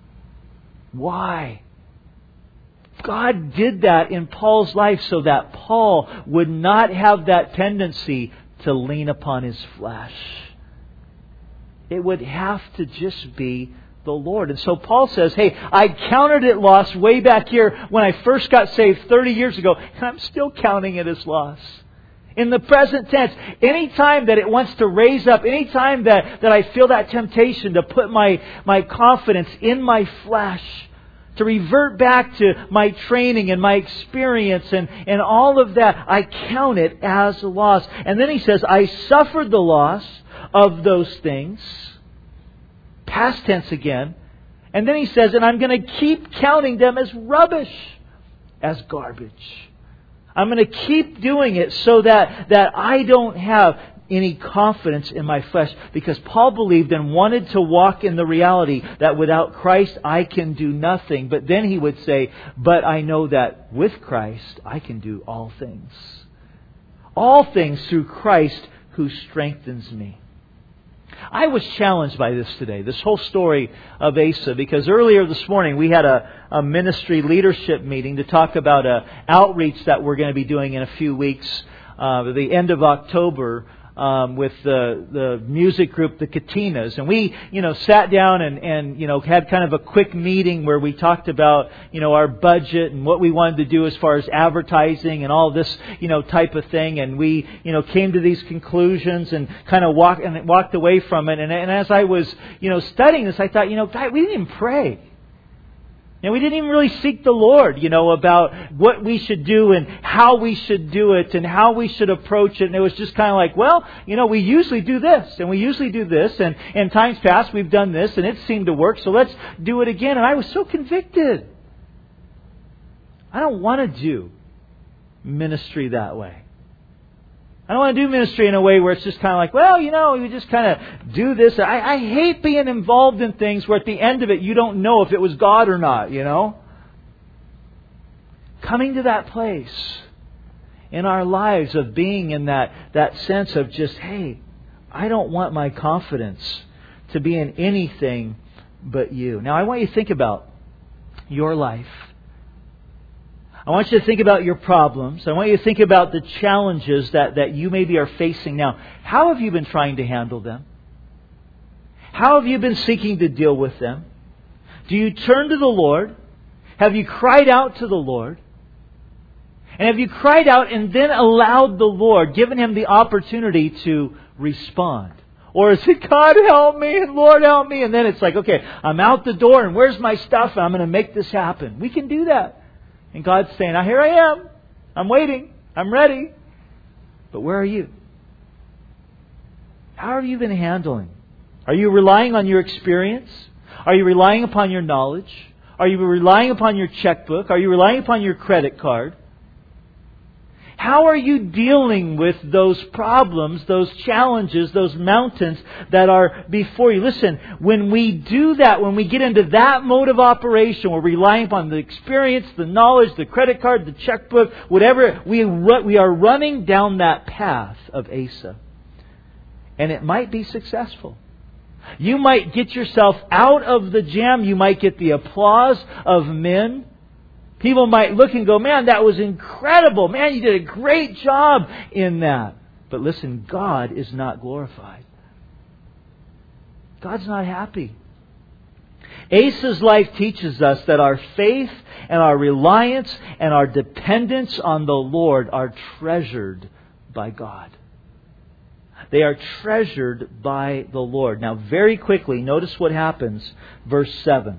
[SPEAKER 1] Why? God did that in Paul's life so that Paul would not have that tendency to lean upon his flesh. It would have to just be the Lord. And so Paul says, hey, I counted it loss way back here when I first got saved 30 years ago, and I'm still counting it as loss. In the present tense, anytime that it wants to raise up, anytime that I feel that temptation to put my confidence in my flesh, to revert back to my training and my experience and all of that, I count it as a loss. And then he says, I suffered the loss of those things. Past tense again. And then he says, and I'm going to keep counting them as rubbish, as garbage. I'm going to keep doing it so that I don't have any confidence in my flesh, because Paul believed and wanted to walk in the reality that without Christ I can do nothing. But then he would say, but I know that with Christ I can do all things. All things through Christ who strengthens me. I was challenged by this today, this whole story of Asa, because earlier this morning we had a ministry leadership meeting to talk about an outreach that we're going to be doing in a few weeks, the end of October, with the music group, the Katinas. And we, sat down and had kind of a quick meeting where we talked about, our budget and what we wanted to do as far as advertising and all this, type of thing. And we, came to these conclusions and kind of walked away from it. And as I was, studying this, I thought, God, we didn't even pray. And we didn't even really seek the Lord, about what we should do and how we should do it and how we should approach it. And it was just kind of like, well, we usually do this and we usually do this. And in times past we've done this and it seemed to work. So let's do it again. And I was so convicted. I don't want to do ministry that way. I don't want to do ministry in a way where it's just kind of like, well, you just kind of do this. I hate being involved in things where at the end of it you don't know if it was God or not, Coming to that place in our lives of being in that sense of just, hey, I don't want my confidence to be in anything but you. Now I want you to think about your life. I want you to think about your problems. I want you to think about the challenges that you maybe are facing now. How have you been trying to handle them? How have you been seeking to deal with them? Do you turn to the Lord? Have you cried out to the Lord? And have you cried out and then allowed the Lord, given Him the opportunity to respond? Or is it, God help me and Lord help me? And then it's like, okay, I'm out the door and where's my stuff? And I'm going to make this happen. We can do that. And God's saying, here I am. I'm waiting. I'm ready. But where are you? How have you been handling? Are you relying on your experience? Are you relying upon your knowledge? Are you relying upon your checkbook? Are you relying upon your credit card? How are you dealing with those problems, those challenges, those mountains that are before you? Listen, when we do that, when we get into that mode of operation, we're relying upon the experience, the knowledge, the credit card, the checkbook, whatever, we are running down that path of Asa. And it might be successful. You might get yourself out of the jam. You might get the applause of men. People might look and go, man, that was incredible. Man, you did a great job in that. But listen, God is not glorified. God's not happy. Asa's life teaches us that our faith and our reliance and our dependence on the Lord are treasured by God. They are treasured by the Lord. Now, very quickly, notice what happens. Verse 7.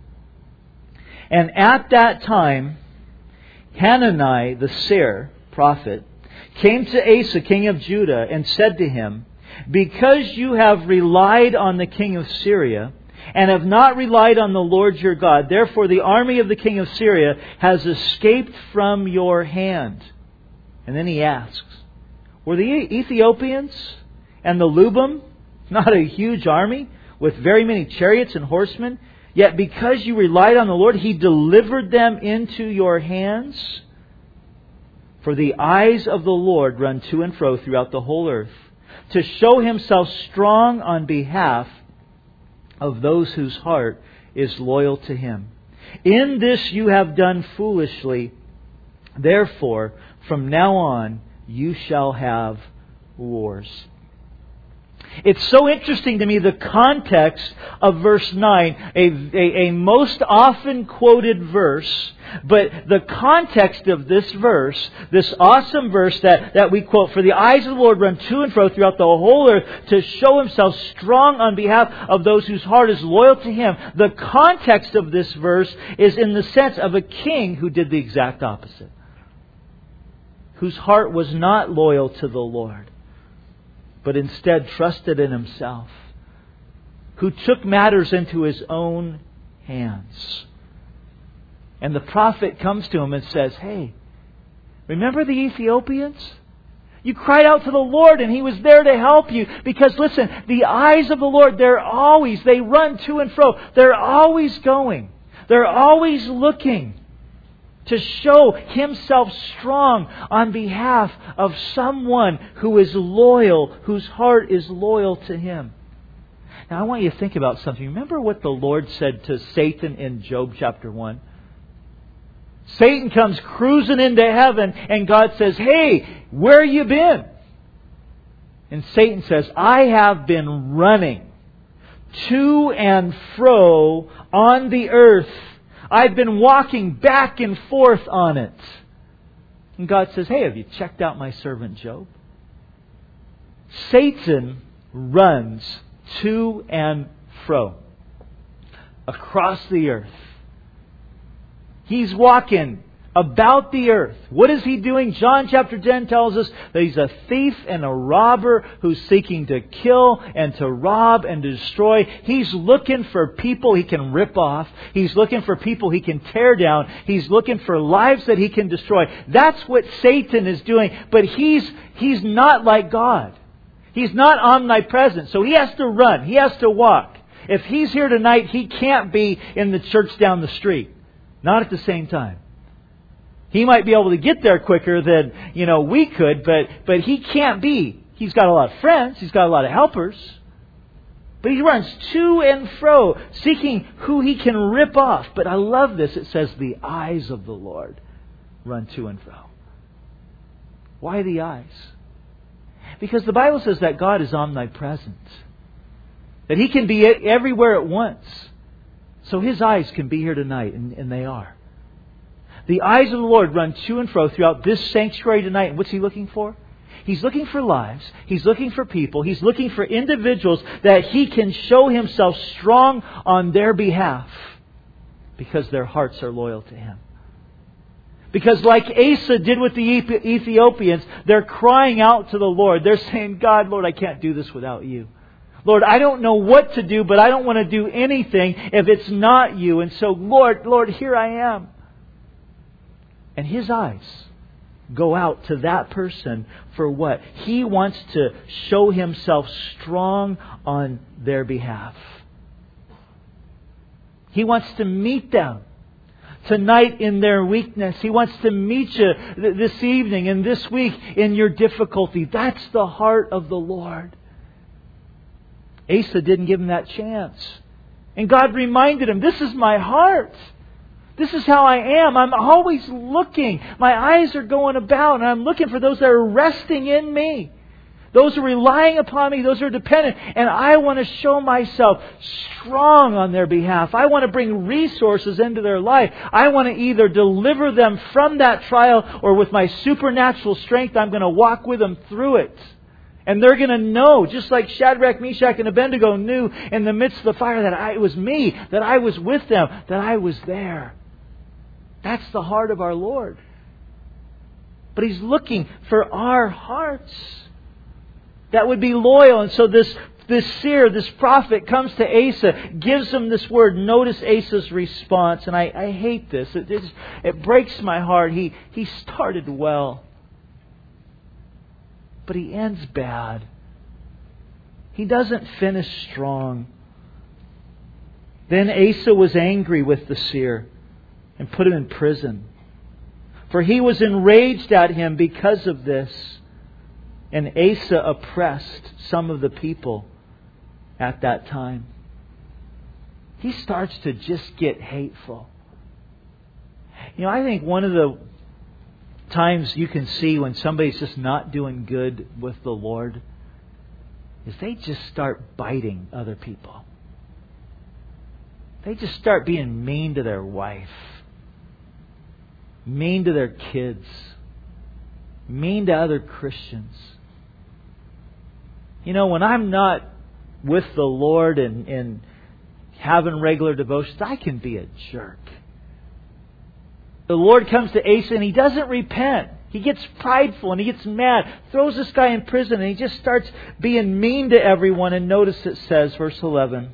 [SPEAKER 1] And at that time, Hanani the seer, prophet, came to Asa, king of Judah, and said to him, because you have relied on the king of Syria, and have not relied on the Lord your God, therefore the army of the king of Syria has escaped from your hand. And then he asks, were the Ethiopians and the Lubim not a huge army with very many chariots and horsemen? Yet because you relied on the Lord, He delivered them into your hands. For the eyes of the Lord run to and fro throughout the whole earth, to show Himself strong on behalf of those whose heart is loyal to Him. In this you have done foolishly. Therefore, from now on, you shall have wars. It's so interesting to me, the context of verse 9, a most often quoted verse, but the context of this verse, this awesome verse that we quote, for the eyes of the Lord run to and fro throughout the whole earth to show Himself strong on behalf of those whose heart is loyal to Him. The context of this verse is in the sense of a king who did the exact opposite, whose heart was not loyal to the Lord, but instead trusted in himself, who took matters into his own hands. And the prophet comes to him and says, hey, remember the Ethiopians? You cried out to the Lord and He was there to help you. Because listen, the eyes of the Lord, they run to and fro. They're always going. They're always looking to show Himself strong on behalf of someone who is loyal, whose heart is loyal to Him. Now I want you to think about something. Remember what the Lord said to Satan in Job chapter 1? Satan comes cruising into heaven and God says, hey, where you been? And Satan says, I have been running to and fro on the earth. I've been walking back and forth on it. And God says, hey, have you checked out my servant Job? Satan runs to and fro across the earth. He's walking about the earth. What is he doing? John chapter 10 tells us that he's a thief and a robber who's seeking to kill and to rob and to destroy. He's looking for people he can rip off. He's looking for people he can tear down. He's looking for lives that he can destroy. That's what Satan is doing. But he's not like God. He's not omnipresent. So he has to run. He has to walk. If he's here tonight, he can't be in the church down the street. Not at the same time. He might be able to get there quicker than, we could, but he can't be. He's got a lot of friends. He's got a lot of helpers. But he runs to and fro, seeking who he can rip off. But I love this. It says, the eyes of the Lord run to and fro. Why the eyes? Because the Bible says that God is omnipresent. That He can be everywhere at once. So His eyes can be here tonight, and they are. The eyes of the Lord run to and fro throughout this sanctuary tonight. And what's He looking for? He's looking for lives. He's looking for people. He's looking for individuals that He can show Himself strong on their behalf because their hearts are loyal to Him. Because like Asa did with the Ethiopians, they're crying out to the Lord. They're saying, God, Lord, I can't do this without You. Lord, I don't know what to do, but I don't want to do anything if it's not You. And so, Lord, here I am. And His eyes go out to that person for what? He wants to show Himself strong on their behalf. He wants to meet them tonight in their weakness. He wants to meet you this evening and this week in your difficulty. That's the heart of the Lord. Asa didn't give him that chance. And God reminded him, this is my heart. This is how I am. I'm always looking. My eyes are going about and I'm looking for those that are resting in Me. Those are relying upon me. Those are dependent. And I want to show myself strong on their behalf. I want to bring resources into their life. I want to either deliver them from that trial, or with my supernatural strength, I'm going to walk with them through it. And they're going to know, just like Shadrach, Meshach, and Abednego knew in the midst of the fire that it was me, that I was with them, that I was there. That's the heart of our Lord. But He's looking for our hearts that would be loyal. And so this seer, this prophet, comes to Asa, gives him this word. Notice Asa's response. And I hate this. It breaks my heart. He started well, but he ends bad. He doesn't finish strong. Then Asa was angry with the seer and put him in prison. For he was enraged at him because of this. And Asa oppressed some of the people at that time. He starts to just get hateful. I think one of the times you can see when somebody's just not doing good with the Lord is they just start biting other people. They just start being mean to their wife, mean to their kids, mean to other Christians. When I'm not with the Lord and having regular devotions, I can be a jerk. The Lord comes to Asa and he doesn't repent. He gets prideful and he gets mad, throws this guy in prison, and he just starts being mean to everyone. And notice it says, verse 11,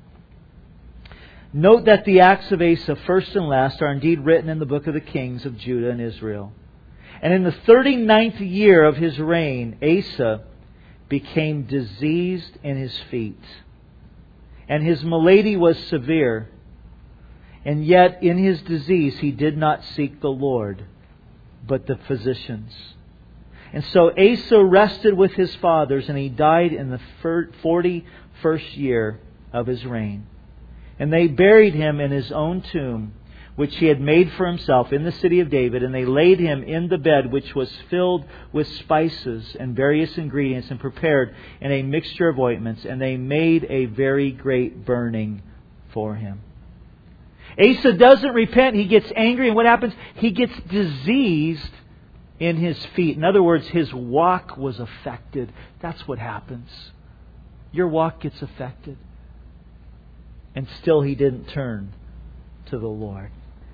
[SPEAKER 1] note that the acts of Asa, first and last, are indeed written in the book of the kings of Judah and Israel. And in the 39th year of his reign, Asa became diseased in his feet, and his malady was severe. And yet in his disease he did not seek the Lord, but the physicians. And so Asa rested with his fathers, and he died in the 41st year of his reign. And they buried him in his own tomb, which he had made for himself in the city of David. And they laid him in the bed, which was filled with spices and various ingredients, and prepared in a mixture of ointments. And they made a very great burning for him. Asa doesn't repent. He gets angry. And what happens? He gets diseased in his feet. In other words, his walk was affected. That's what happens. Your walk gets affected. And still he didn't turn to the Lord.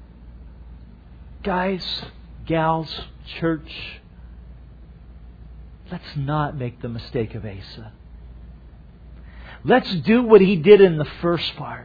[SPEAKER 1] Guys, gals, church, let's not make the mistake of Asa. Let's do what he did in the first part.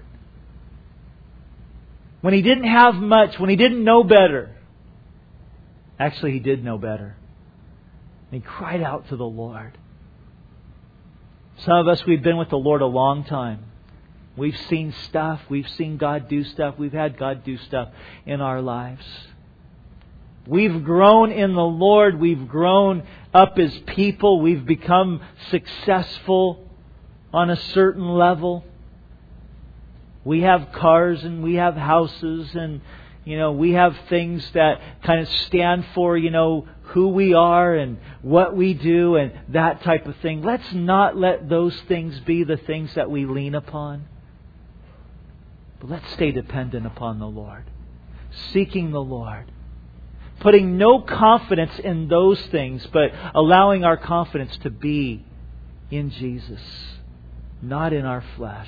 [SPEAKER 1] When he didn't have much, when he didn't know better. Actually, he did know better. And he cried out to the Lord. Some of us, we've been with the Lord a long time. We've seen stuff. We've seen God do stuff. We've had God do stuff in our lives. We've grown in the Lord. We've grown up as people. We've become successful on a certain level. We have cars and we have houses and, we have things that kind of stand for, who we are and what we do and that type of thing. Let's not let those things be the things that we lean upon. But let's stay dependent upon the Lord. Seeking the Lord. Putting no confidence in those things, but allowing our confidence to be in Jesus. Not in our flesh.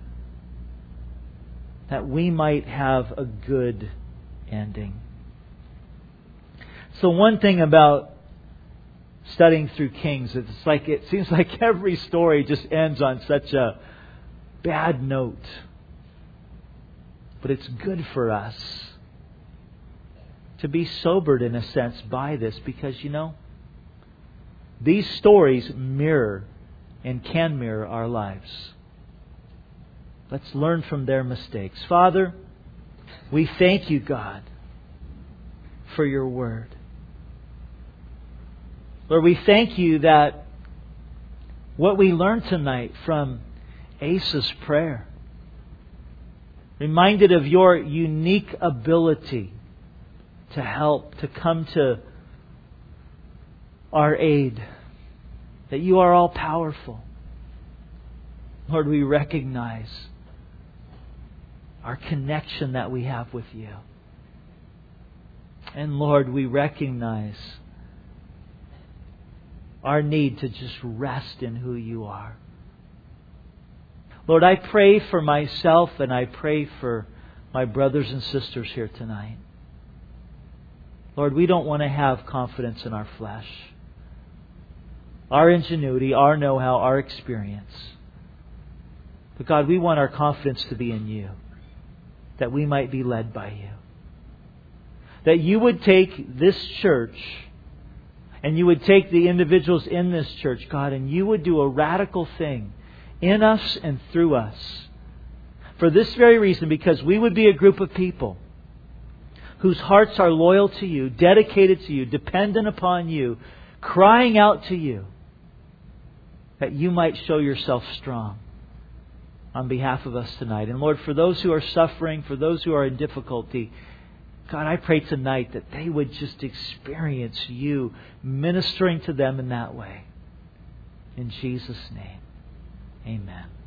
[SPEAKER 1] That we might have a good ending. So one thing about studying through Kings, it seems like every story just ends on such a bad note. But it's good for us to be sobered in a sense by this, because these stories mirror and can mirror our lives. Let's learn from their mistakes. Father, we thank you, God, for your word. Lord, we thank you that what we learned tonight from Asa's prayer, reminded of your unique ability to help, to come to our aid that You are all powerful. Lord, we recognize our connection that we have with You. And Lord, we recognize our need to just rest in who You are. Lord, I pray for myself and I pray for my brothers and sisters here tonight. Lord, we don't want to have confidence in our flesh, our ingenuity, our know-how, our experience. But God, we want our confidence to be in You, that we might be led by You. That You would take this church and You would take the individuals in this church, God, and You would do a radical thing in us and through us. For this very reason, because we would be a group of people whose hearts are loyal to You, dedicated to You, dependent upon You, crying out to You, that You might show Yourself strong on behalf of us tonight. And Lord, for those who are suffering, for those who are in difficulty, God, I pray tonight that they would just experience You ministering to them in that way. In Jesus' name, amen.